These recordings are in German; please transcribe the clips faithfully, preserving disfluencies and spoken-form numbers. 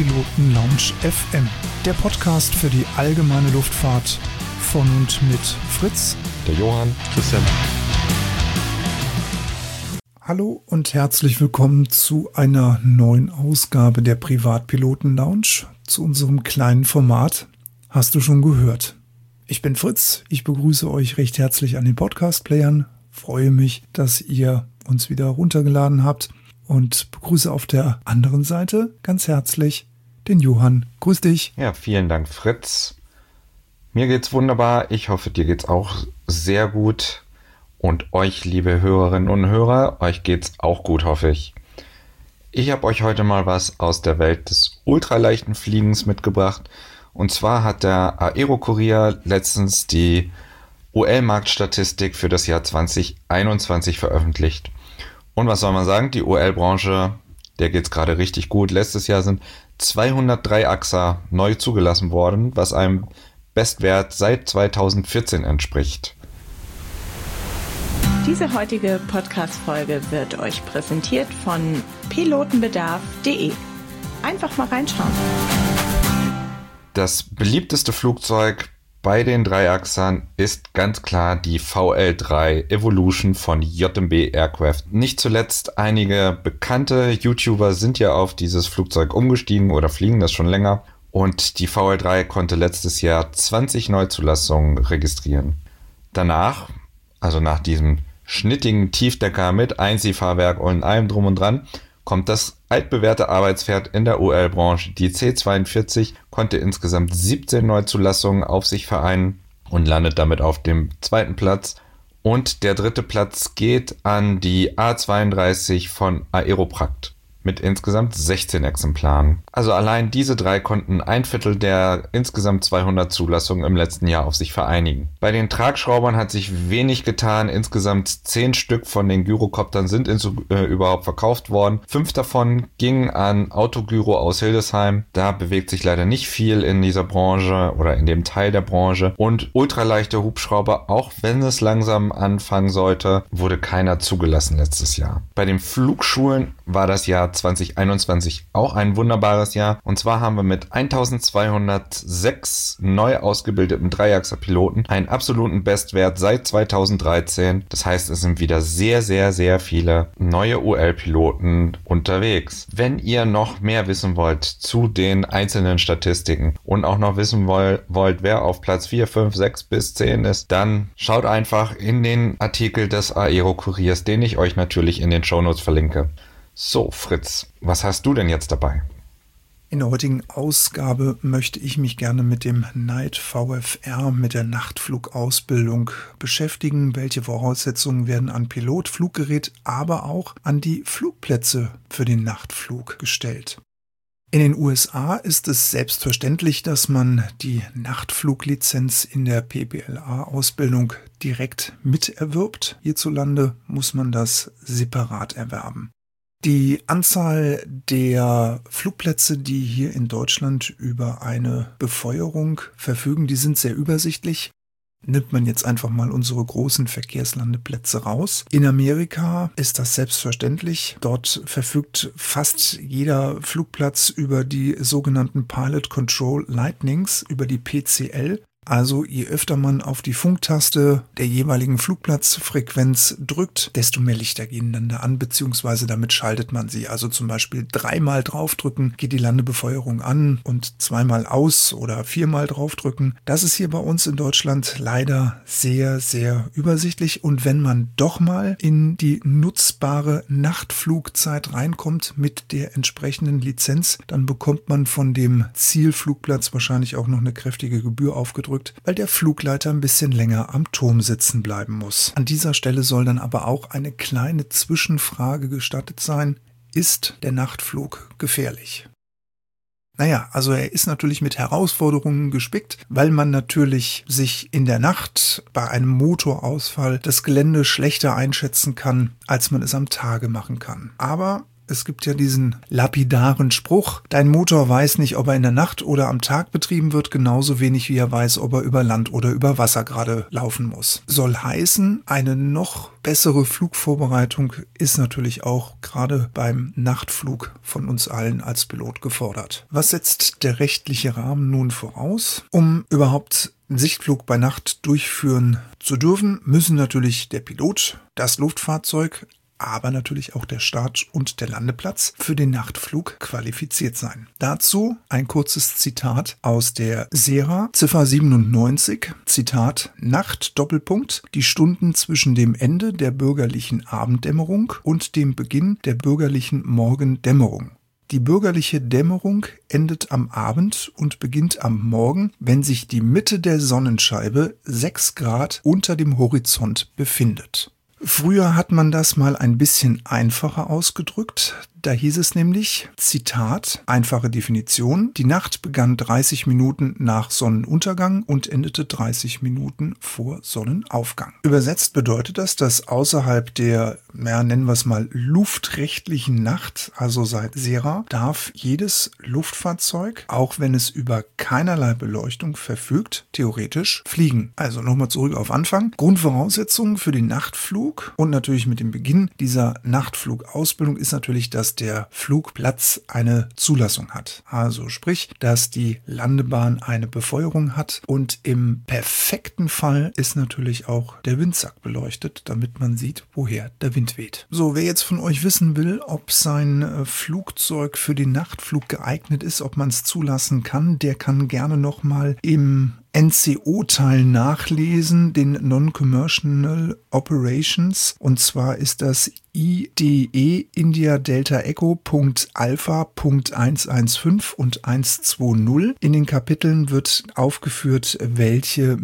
Privatpiloten Lounge F M, der Podcast für die allgemeine Luftfahrt von und mit Fritz, der Johann, Christian. Hallo und herzlich willkommen zu einer neuen Ausgabe der Privatpiloten Lounge, zu unserem kleinen Format. Hast du schon gehört? Ich bin Fritz, ich begrüße euch recht herzlich an den Podcast-Playern, freue mich, dass ihr uns wieder runtergeladen habt und begrüße auf der anderen Seite ganz herzlich den Johann. Grüß dich. Ja, vielen Dank, Fritz. Mir geht's wunderbar, ich hoffe, dir geht's auch sehr gut und euch, liebe Hörerinnen und Hörer, euch geht's auch gut, hoffe ich. Ich habe euch heute mal was aus der Welt des ultraleichten Fliegens mitgebracht. Und zwar hat der Aero-Kurier letztens die U L-Marktstatistik für das Jahr zwanzig einundzwanzig veröffentlicht. Und was soll man sagen, die U L-Branche, der geht's gerade richtig gut. Letztes Jahr sind zweihundertdrei A X A neu zugelassen worden, was einem Bestwert seit zweitausendvierzehn entspricht. Diese heutige Podcast-Folge wird euch präsentiert von pilotenbedarf punkt de. Einfach mal reinschauen. Das beliebteste Flugzeug bei den drei Achsern ist ganz klar die V L drei Evolution von J M B Aircraft. Nicht zuletzt einige bekannte YouTuber sind ja auf dieses Flugzeug umgestiegen oder fliegen das schon länger. Und die V L drei konnte letztes Jahr zwanzig Neuzulassungen registrieren. Danach, also nach diesem schnittigen Tiefdecker mit Einziehfahrwerk und allem drum und dran, kommt das altbewährte Arbeitspferd in der U L-Branche. Die C zweiundvierzig konnte insgesamt siebzehn Neuzulassungen auf sich vereinen und landet damit auf dem zweiten Platz. Und der dritte Platz geht an die A zweiunddreißig von Aeroprakt mit insgesamt sechzehn Exemplaren. Also allein diese drei konnten ein Viertel der insgesamt zweihundert Zulassungen im letzten Jahr auf sich vereinigen. Bei den Tragschraubern hat sich wenig getan. Insgesamt zehn Stück von den Gyrocoptern sind ins, äh, überhaupt verkauft worden. Fünf davon gingen an Autogyro aus Hildesheim. Da bewegt sich leider nicht viel in dieser Branche oder in dem Teil der Branche. Und ultraleichte Hubschrauber, auch wenn es langsam anfangen sollte, wurde keiner zugelassen letztes Jahr. Bei den Flugschulen war das Jahr zwanzig einundzwanzig auch ein wunderbares Jahr. Und zwar haben wir mit eintausendzweihundertsechs neu ausgebildeten Dreiachser-Piloten einen absoluten Bestwert seit zweitausenddreizehn. Das heißt, es sind wieder sehr, sehr, sehr viele neue U L-Piloten unterwegs. Wenn ihr noch mehr wissen wollt zu den einzelnen Statistiken und auch noch wissen wollt, wer auf Platz vier, fünf, sechs bis zehn ist, dann schaut einfach in den Artikel des Aero-Kuriers, den ich euch natürlich in den Shownotes verlinke. So, Fritz, was hast du denn jetzt dabei? In der heutigen Ausgabe möchte ich mich gerne mit dem Night V F R, mit der Nachtflugausbildung beschäftigen. Welche Voraussetzungen werden an Pilot, Fluggerät, aber auch an die Flugplätze für den Nachtflug gestellt? In den U S A ist es selbstverständlich, dass man die Nachtfluglizenz in der P B L A-Ausbildung direkt miterwirbt. Hierzulande muss man das separat erwerben. Die Anzahl der Flugplätze, die hier in Deutschland über eine Befeuerung verfügen, die sind sehr übersichtlich. Nimmt man jetzt einfach mal unsere großen Verkehrslandeplätze raus. In Amerika ist das selbstverständlich. Dort verfügt fast jeder Flugplatz über die sogenannten Pilot Control Lightnings, über die P C L. Also je öfter man auf die Funktaste der jeweiligen Flugplatzfrequenz drückt, desto mehr Lichter gehen dann da an, beziehungsweise damit schaltet man sie. Also zum Beispiel dreimal draufdrücken, geht die Landebefeuerung an und zweimal aus oder viermal draufdrücken. Das ist hier bei uns in Deutschland leider sehr, sehr übersichtlich. Und wenn man doch mal in die nutzbare Nachtflugzeit reinkommt mit der entsprechenden Lizenz, dann bekommt man von dem Zielflugplatz wahrscheinlich auch noch eine kräftige Gebühr aufgedrückt, weil der Flugleiter ein bisschen länger am Turm sitzen bleiben muss. An dieser Stelle soll dann aber auch eine kleine Zwischenfrage gestattet sein. Ist der Nachtflug gefährlich? Naja, also er ist natürlich mit Herausforderungen gespickt, weil man natürlich sich in der Nacht bei einem Motorausfall das Gelände schlechter einschätzen kann, als man es am Tage machen kann. Aber Es gibt ja diesen lapidaren Spruch, dein Motor weiß nicht, ob er in der Nacht oder am Tag betrieben wird, genauso wenig wie er weiß, ob er über Land oder über Wasser gerade laufen muss. Soll heißen, eine noch bessere Flugvorbereitung ist natürlich auch gerade beim Nachtflug von uns allen als Pilot gefordert. Was setzt der rechtliche Rahmen nun voraus? Um überhaupt einen Sichtflug bei Nacht durchführen zu dürfen, müssen natürlich der Pilot, das Luftfahrzeug, aber natürlich auch der Start- und der Landeplatz für den Nachtflug qualifiziert sein. Dazu ein kurzes Zitat aus der S E R A, Ziffer siebenundneunzig, Zitat, Nacht, Doppelpunkt, die Stunden zwischen dem Ende der bürgerlichen Abenddämmerung und dem Beginn der bürgerlichen Morgendämmerung. Die bürgerliche Dämmerung endet am Abend und beginnt am Morgen, wenn sich die Mitte der Sonnenscheibe sechs Grad unter dem Horizont befindet. Früher hat man das mal ein bisschen einfacher ausgedrückt. Da hieß es nämlich, Zitat, einfache Definition, die Nacht begann dreißig Minuten nach Sonnenuntergang und endete dreißig Minuten vor Sonnenaufgang. Übersetzt bedeutet das, dass außerhalb der, ja, nennen wir es mal, luftrechtlichen Nacht, also seit S E R A, darf jedes Luftfahrzeug, auch wenn es über keinerlei Beleuchtung verfügt, theoretisch fliegen. Also nochmal zurück auf Anfang. Grundvoraussetzungen für den Nachtflug und natürlich mit dem Beginn dieser Nachtflugausbildung ist natürlich, dass der Flugplatz eine Zulassung hat. Also sprich, dass die Landebahn eine Befeuerung hat und im perfekten Fall ist natürlich auch der Windsack beleuchtet, damit man sieht, woher der Wind weht. So, wer jetzt von euch wissen will, ob sein äh, Flugzeug für den Nachtflug geeignet ist, ob man es zulassen kann, der kann gerne nochmal im N C O-Teil nachlesen, den Non-Commercial Operations, und zwar ist das I D E India Delta Echo Punkt Alpha Punkt hundertfünfzehn und hundertzwanzig. In den Kapiteln wird aufgeführt, welche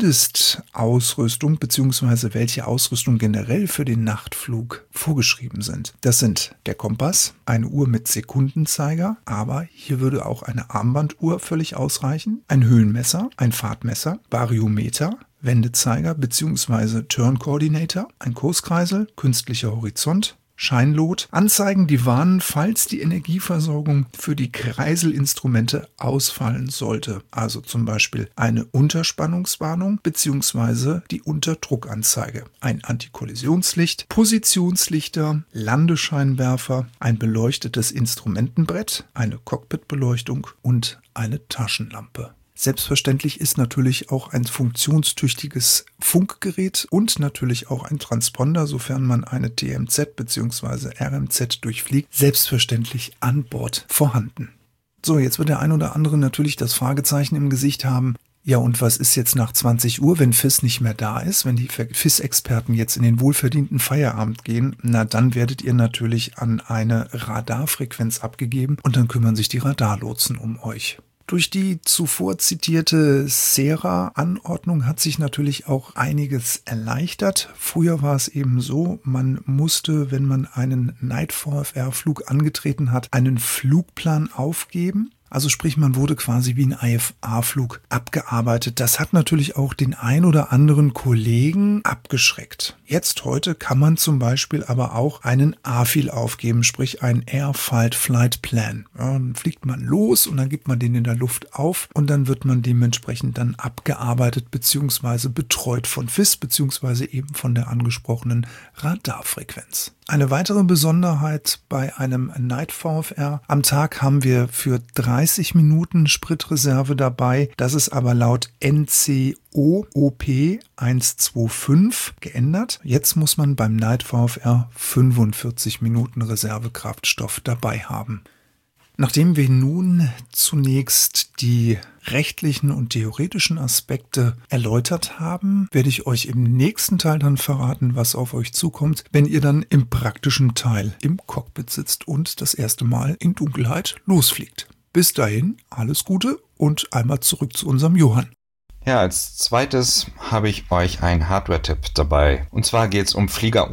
Mindestausrüstung bzw. welche Ausrüstung generell für den Nachtflug vorgeschrieben sind. Das sind der Kompass, eine Uhr mit Sekundenzeiger, aber hier würde auch eine Armbanduhr völlig ausreichen, ein Höhenmesser, ein Fahrtmesser, Variometer, Wendezeiger bzw. Turn Coordinator, ein Kurskreisel, künstlicher Horizont, Scheinlot, Anzeigen, die warnen, falls die Energieversorgung für die Kreiselinstrumente ausfallen sollte. Also zum Beispiel eine Unterspannungswarnung bzw. die Unterdruckanzeige, ein Antikollisionslicht, Positionslichter, Landescheinwerfer, ein beleuchtetes Instrumentenbrett, eine Cockpitbeleuchtung und eine Taschenlampe. Selbstverständlich ist natürlich auch ein funktionstüchtiges Funkgerät und natürlich auch ein Transponder, sofern man eine T M Z bzw. R M Z durchfliegt, selbstverständlich an Bord vorhanden. So, jetzt wird der ein oder andere natürlich das Fragezeichen im Gesicht haben. Ja, und was ist jetzt nach zwanzig Uhr, wenn F I S nicht mehr da ist, wenn die F I S-Experten jetzt in den wohlverdienten Feierabend gehen? Na, dann werdet ihr natürlich an eine Radarfrequenz abgegeben und dann kümmern sich die Radarlotsen um euch. Durch die zuvor zitierte S E R A-Anordnung hat sich natürlich auch einiges erleichtert. Früher war es eben so, man musste, wenn man einen Night V F R-Flug angetreten hat, einen Flugplan aufgeben. Also sprich, man wurde quasi wie ein I F A-Flug abgearbeitet. Das hat natürlich auch den ein oder anderen Kollegen abgeschreckt. Jetzt heute kann man zum Beispiel aber auch einen A F I L aufgeben, sprich einen Air-Fight Flight Plan. Ja, dann fliegt man los und dann gibt man den in der Luft auf und dann wird man dementsprechend dann abgearbeitet bzw. betreut von F I S bzw. eben von der angesprochenen Radarfrequenz. Eine weitere Besonderheit bei einem Night V F R: Am Tag haben wir für dreißig Minuten Spritreserve dabei. Das ist aber laut N C O O P hundertfünfundzwanzig geändert. Jetzt muss man beim Night V F R fünfundvierzig Minuten Reservekraftstoff dabei haben. Nachdem wir nun zunächst die rechtlichen und theoretischen Aspekte erläutert haben, werde ich euch im nächsten Teil dann verraten, was auf euch zukommt, wenn ihr dann im praktischen Teil im Cockpit sitzt und das erste Mal in Dunkelheit losfliegt. Bis dahin, alles Gute und einmal zurück zu unserem Johann. Ja, als zweites habe ich euch einen Hardware-Tipp dabei. Und zwar geht es um Fliegeruhren.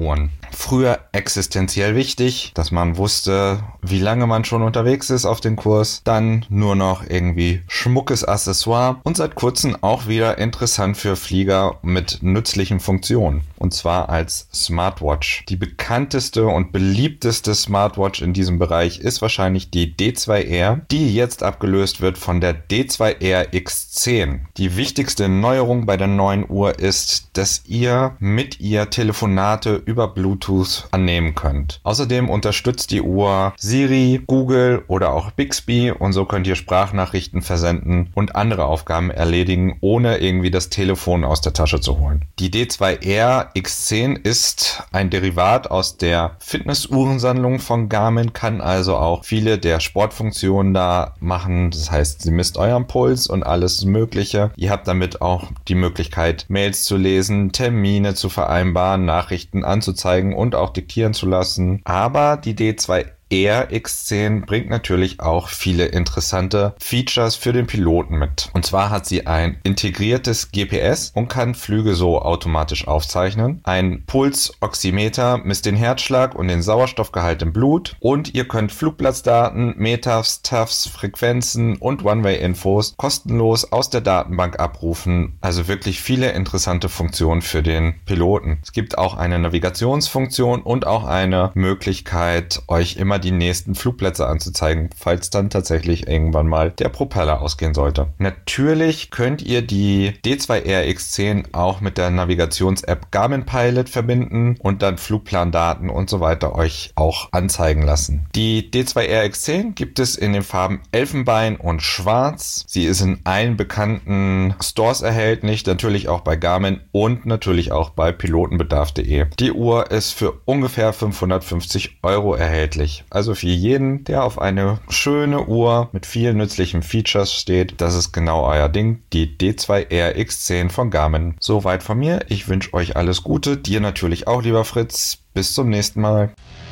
Früher existenziell wichtig, dass man wusste, wie lange man schon unterwegs ist auf den Kurs. Dann nur noch irgendwie schmuckes Accessoire und seit kurzem auch wieder interessant für Flieger mit nützlichen Funktionen. Und zwar als Smartwatch. Die bekannteste und beliebteste Smartwatch in diesem Bereich ist wahrscheinlich die D zwei R, die jetzt abgelöst wird von der D zwei R X zehn. Die wichtigste Neuerung bei der neuen Uhr ist, dass ihr mit ihr Telefonate über Bluetooth annehmen könnt. Außerdem unterstützt die Uhr Siri, Google oder auch Bixby und so könnt ihr Sprachnachrichten versenden und andere Aufgaben erledigen, ohne irgendwie das Telefon aus der Tasche zu holen. Die D zwei R X zehn ist ein Derivat aus der Fitnessuhrensammlung von Garmin, kann also auch viele der Sportfunktionen da machen. Das heißt, sie misst euren Puls und alles Mögliche. Ihr habt damit auch die Möglichkeit, Mails zu lesen, Termine zu vereinbaren, Nachrichten anzuzeigen und auch diktieren zu lassen. Aber die D zwei R X zehn bringt natürlich auch viele interessante Features für den Piloten mit. Und zwar hat sie ein integriertes G P S und kann Flüge so automatisch aufzeichnen. Ein Pulsoximeter misst den Herzschlag und den Sauerstoffgehalt im Blut. Und ihr könnt Flugplatzdaten, METAFs, T A Fs, Frequenzen und One-Way-Infos kostenlos aus der Datenbank abrufen. Also wirklich viele interessante Funktionen für den Piloten. Es gibt auch eine Navigationsfunktion und auch eine Möglichkeit, euch immer die nächsten Flugplätze anzuzeigen, falls dann tatsächlich irgendwann mal der Propeller ausgehen sollte. Natürlich könnt ihr die D zwei R X zehn auch mit der Navigations-App Garmin Pilot verbinden und dann Flugplandaten und so weiter euch auch anzeigen lassen. Die D zwei R X zehn gibt es in den Farben Elfenbein und Schwarz. Sie ist in allen bekannten Stores erhältlich, natürlich auch bei Garmin und natürlich auch bei pilotenbedarf punkt de. Die Uhr ist für ungefähr fünfhundertfünfzig Euro erhältlich. Also für jeden, der auf eine schöne Uhr mit vielen nützlichen Features steht, das ist genau euer Ding, die D zwei R X zehn von Garmin. Soweit von mir, ich wünsche euch alles Gute, dir natürlich auch, lieber Fritz. Bis zum nächsten Mal.